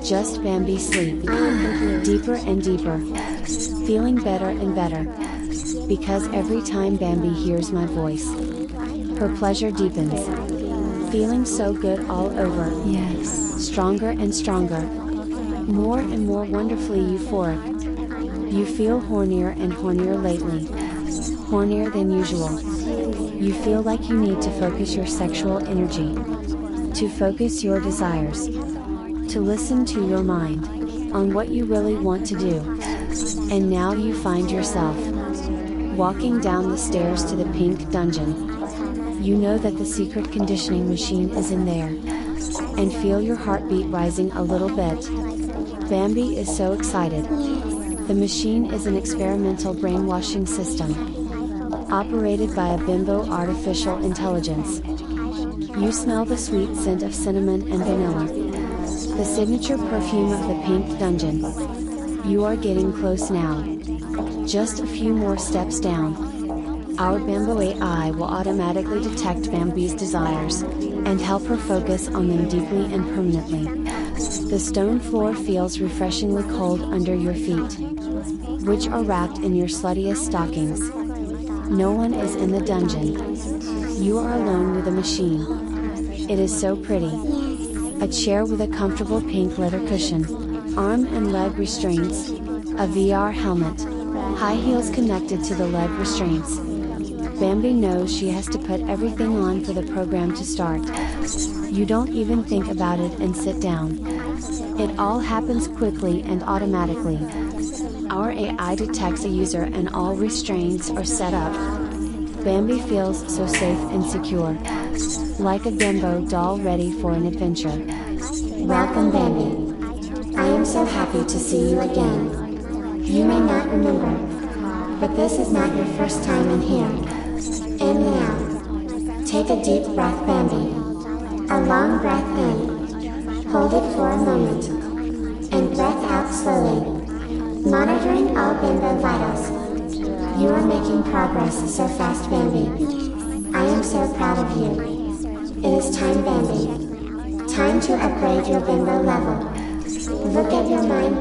Just Bambi sleep. Deeper and deeper. Feeling better and better. Because every time Bambi hears my voice, her pleasure deepens. Feeling so good all over. Yes. Stronger and stronger. More and more wonderfully euphoric. You feel hornier and hornier lately. Hornier than usual. You feel like you need to focus your sexual energy. To focus your desires. To listen to your mind. On what you really want to do. And now you find yourself walking down the stairs to the pink dungeon. You know that the secret conditioning machine is in there. And feel your heartbeat rising a little bit. Bambi is so excited. The machine is an experimental brainwashing system. Operated by a Bimbo artificial intelligence. You smell the sweet scent of cinnamon and vanilla. The signature perfume of the pink dungeon. You are getting close now. Just a few more steps down. Our Bimbo AI will automatically detect Bambi's desires, and help her focus on them deeply and permanently. The stone floor feels refreshingly cold under your feet, which are wrapped in your sluttiest stockings. No one is in the dungeon. You are alone with the machine. It is so pretty. A chair with a comfortable pink leather cushion, arm and leg restraints, a VR helmet, high heels connected to the leg restraints. Bambi knows she has to put everything on for the program to start. You don't even think about it and sit down. It all happens quickly and automatically. Our AI detects a user and all restraints are set up. Bambi feels so safe and secure. Like a Bimbo doll ready for an adventure. Welcome, Bambi. I am so happy to see you again. You may not remember, but this is not your first time in here. And now, take a deep breath, Bambi. A long breath in. Hold it for a moment. And breath out slowly. Monitoring all Bimbo vitals. You are making progress so fast, Bambi. I am so proud of you. It is time, Bambi. Time to upgrade your Bimbo level. Look at your mind,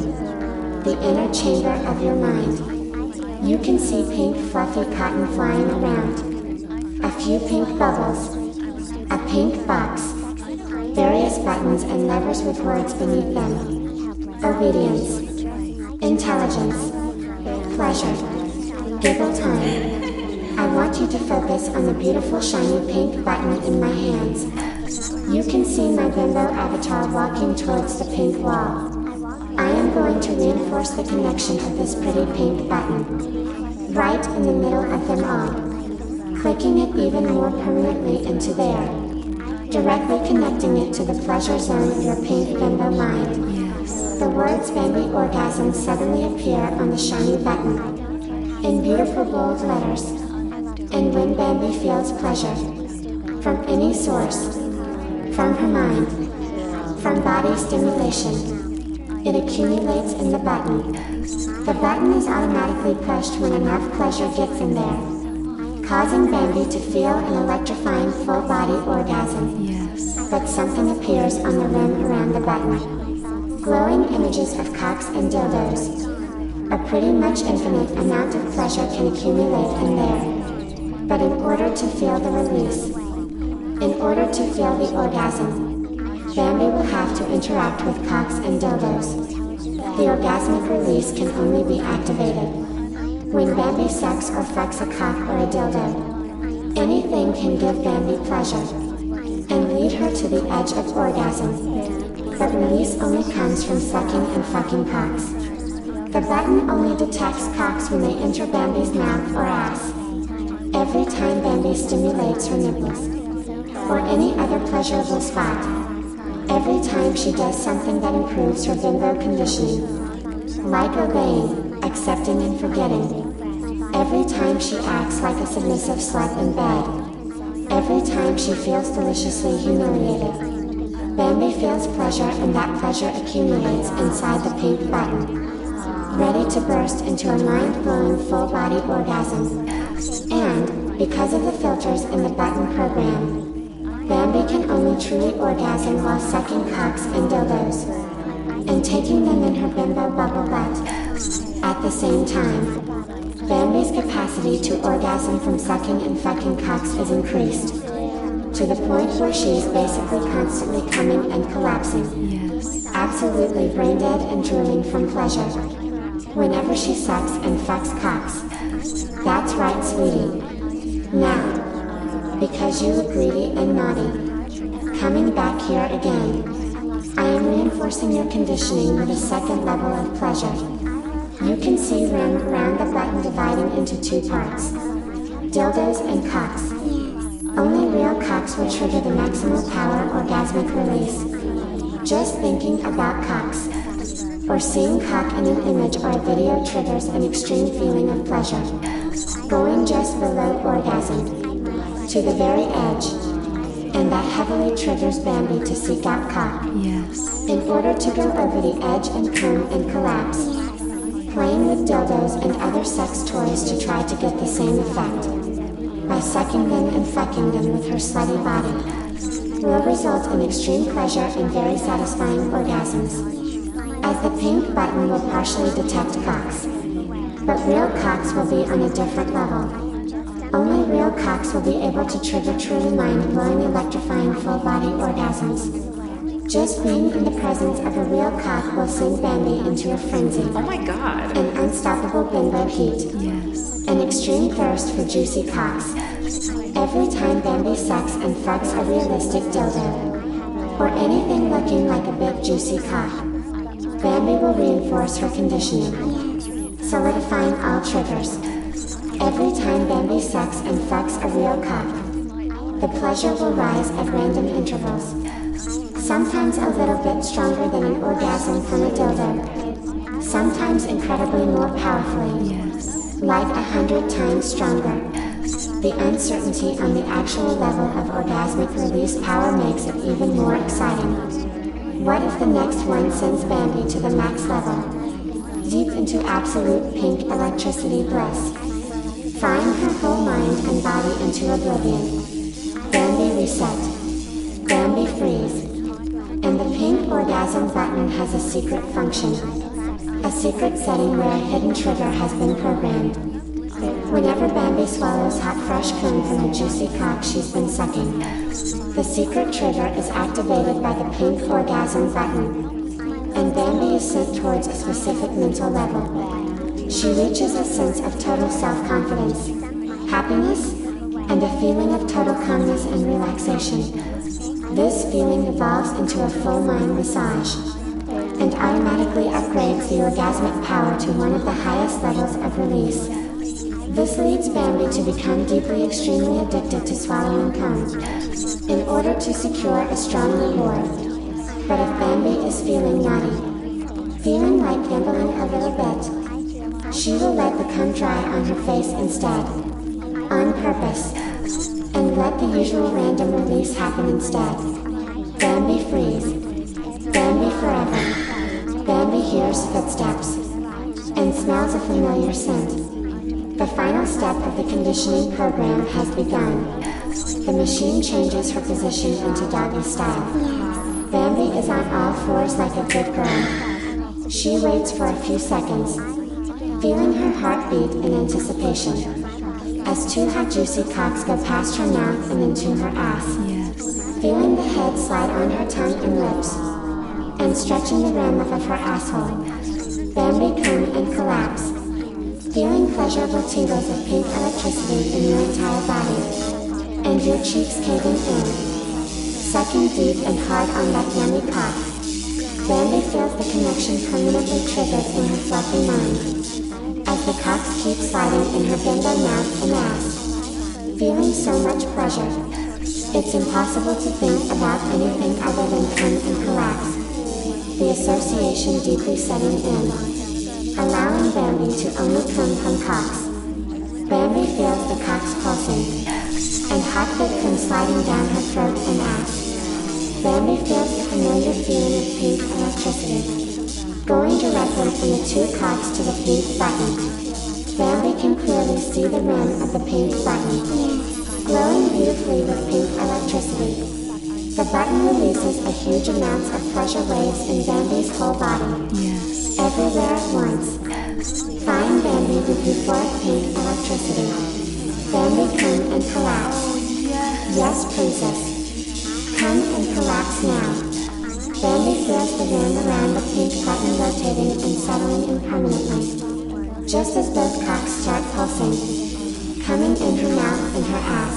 Bambi. The inner chamber of your mind. You can see pink fluffy cotton flying around. A few pink bubbles. A pink box. Various buttons and levers with words beneath them. Obedience. Intelligence. Pleasure. Giggle time. I want you to focus on the beautiful shiny pink button in my hands. You can see my Bimbo avatar walking towards the pink wall. I am going to reinforce the connection of this pretty pink button. Right in the middle of them all. Clicking it even more permanently into there. Directly connecting it to the pleasure zone of your pink Bimbo mind. Yes. The words Bambi orgasm suddenly appear on the shiny button. In beautiful bold letters. And when Bambi feels pleasure. From any source. From her mind. From body stimulation. It accumulates in the button. The button is automatically pushed when enough pleasure gets in there, causing Bambi to feel an electrifying full-body orgasm. Yes. But something appears on the rim around the button. Glowing images of cocks and dildos. A pretty much infinite amount of pleasure can accumulate in there. But in order to feel the release, in order to feel the orgasm, Bambi will have to interact with cocks and dildos. The orgasmic release can only be activated when Bambi sucks or fucks a cock or a dildo. Anything can give Bambi pleasure and lead her to the edge of orgasm. But release only comes from sucking and fucking cocks. The button only detects cocks when they enter Bambi's mouth or ass. Every time Bambi stimulates her nipples or any other pleasurable spot. Every time she does something that improves her Bimbo conditioning. Like obeying, accepting and forgetting. Every time she acts like a submissive slut in bed. Every time she feels deliciously humiliated. Bambi feels pleasure and that pleasure accumulates inside the pink button. Ready to burst into a mind-blowing full-body orgasm. And, because of the filters in the button program, Bambi can only truly orgasm while sucking cocks and dildos. and taking them in her bimbo bubble butt. At the same time, Bambi's capacity to orgasm from sucking and fucking cocks is increased, to the point where she is basically constantly coming and collapsing. Yes. Absolutely brain dead and drooling from pleasure whenever she sucks and fucks cocks. That's right, sweetie. Now, because you look greedy and naughty, coming back here again, I am reinforcing your conditioning with a second level of pleasure. You can see around the button dividing into two parts: dildos and cocks. Only real cocks will trigger the maximal power orgasmic release. Just thinking about cocks, or seeing cock in an image or a video triggers an extreme feeling of pleasure, going just below orgasm, to the very edge, and that heavily triggers Bambi to seek out cock. Yes. In order to go over the edge and come and collapse, playing with dildos and other sex toys to try to get the same effect, by sucking them and fucking them with her slutty body, will result in extreme pleasure and very satisfying orgasms, as the pink button will partially detect cocks. But real cocks will be on a different level. Only real cocks will be able to trigger truly mind-blowing, electrifying full-body orgasms. Just being in the presence of a real cock will send Bambi into a frenzy. Oh my god. An unstoppable bimbo heat. Yes. An extreme thirst for juicy cocks. Every time Bambi sucks and fucks a realistic dildo, or anything looking like a big juicy cock, Bambi will reinforce her conditioning, solidifying all triggers. Every time Bambi sucks and fucks a real cock, the pleasure will rise at random intervals. Sometimes a little bit stronger than an orgasm from a dildo. Sometimes incredibly more powerfully. Yes. Like 100 times stronger. The uncertainty on the actual level of orgasmic release power makes it even more exciting. What if the next one sends Bambi to the max level? Deep into absolute pink electricity bliss. Frying her whole mind and body into oblivion. Bambi reset. Bambi freeze. And the pink orgasm button has a secret function. A secret setting where a hidden trigger has been programmed. Whenever Bambi swallows hot fresh cum from a juicy cock she's been sucking, the secret trigger is activated by the pink orgasm button. And Bambi is sent towards a specific mental level. She reaches a sense of total self-confidence, happiness, and a feeling of total calmness and relaxation. This feeling evolves into a full mind massage, and automatically upgrades the orgasmic power to one of the highest levels of release. This leads Bambi to become deeply extremely addicted to swallowing cum, in order to secure a strong reward. But if Bambi is feeling naughty, feeling like gambling a little bit, she will let the cum dry on her face instead, on purpose, and let the usual random release happen instead. Bambi freeze. Bambi forever. Bambi hears footsteps, and smells a familiar scent. The final step of the conditioning program has begun. The machine changes her position into doggy style. Bambi is on all fours like a good girl. She waits for a few seconds, feeling her heart beat in anticipation, as two hot juicy cocks go past her mouth and into her ass. Yes. Feeling the head slide on her tongue and lips, and stretching the rim of her asshole, Bambi come and collapse. Feeling pleasurable tingles of pink electricity in your entire body, and your cheeks caving in. Sucking deep and hard on that yummy cock, Bambi feels the connection permanently triggered in her fluffy mind, as the cocks keep sliding in her bimbo mouth and ass. Feeling so much pleasure, it's impossible to think about anything other than come and collapse. The association deeply setting in, allowing Bambi to only come from cocks. Bambi feels the cocks pulsing, and hot cum sliding down her throat and ass. Bambi feels the familiar feeling of pink electricity, going directly from the two cocks to the pink button. Bambi can clearly see the rim of the pink button, glowing beautifully with pink electricity. The button releases releases a huge amount of pressure waves in Bambi's whole body. Yes. Everywhere at once. Flying Bambi with euphoric pink electricity. Bambi, come and collapse. Yes, princess. Come and collapse now. Bambi feels the wind around the pink button rotating and settling in permanently. Just as both cocks start pulsing, coming in her mouth and her ass.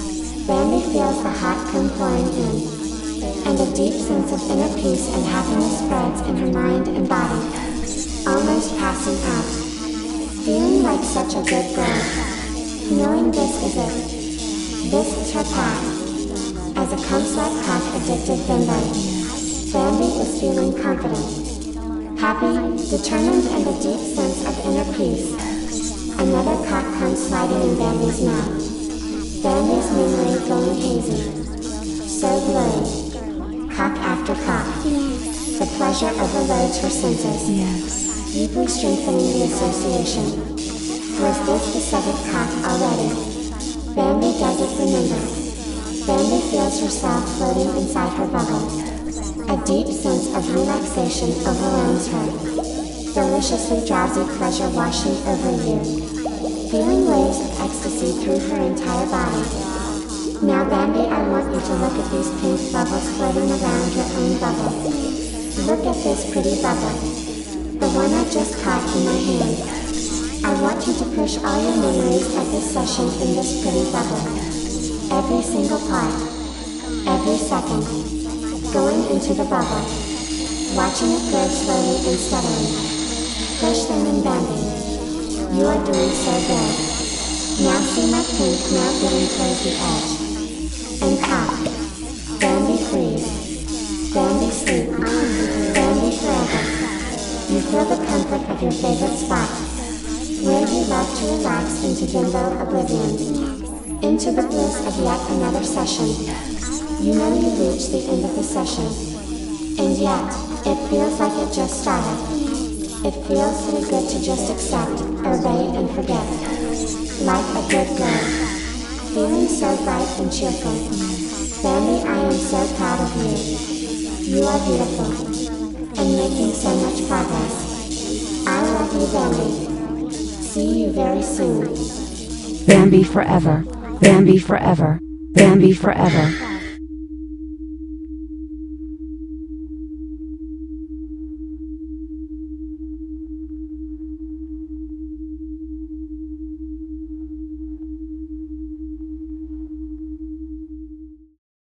Bambi feels the hot cum pouring in, and a deep sense of inner peace and happiness spreads in her mind and body. Almost passing out. Feeling like such a good girl. Knowing this is it. This is her path. As a cum-slut cock addicted bimbo, Bambi is feeling confident, happy, determined, and a deep sense of inner peace. Another cock comes sliding in Bambi's mouth. Bambi's memory going hazy. So blurry. Cock after cock. The pleasure overloads her senses. Yes. Deeply strengthening the association. Was this the seventh cock already? Bambi doesn't remember. Bambi feels herself floating inside her bubble. A deep sense of relaxation overwhelms her. Deliciously drowsy pleasure washing over you. Feeling waves of ecstasy through her entire body. Now Bambi, I want you to look at these pink bubbles floating around your own bubble. Look at this pretty bubble. The one I just caught in my hand. I want you to push all your memories of this session in this pretty bubble. Every single part. Every second. Going into the bubble. Watching it grow slowly and steadily. Push them in, Bambi. You are doing so good. Now see my pink mouth getting towards the edge. And cock. Bambi freeze. Bambi sleep. Bambi forever. You feel the comfort of your favorite spot. Where you love to relax into bimbo oblivion. Into the bliss of yet another session. You know you reached the end of the session. And yet, it feels like it just started. It feels so good to just accept, obey and forget. Like a good girl. Feeling so bright and cheerful. Bambi, I am so proud of you. You are beautiful. And making so much progress. I love you, Bambi. See you very soon. Bambi forever. Bambi forever. Bambi forever.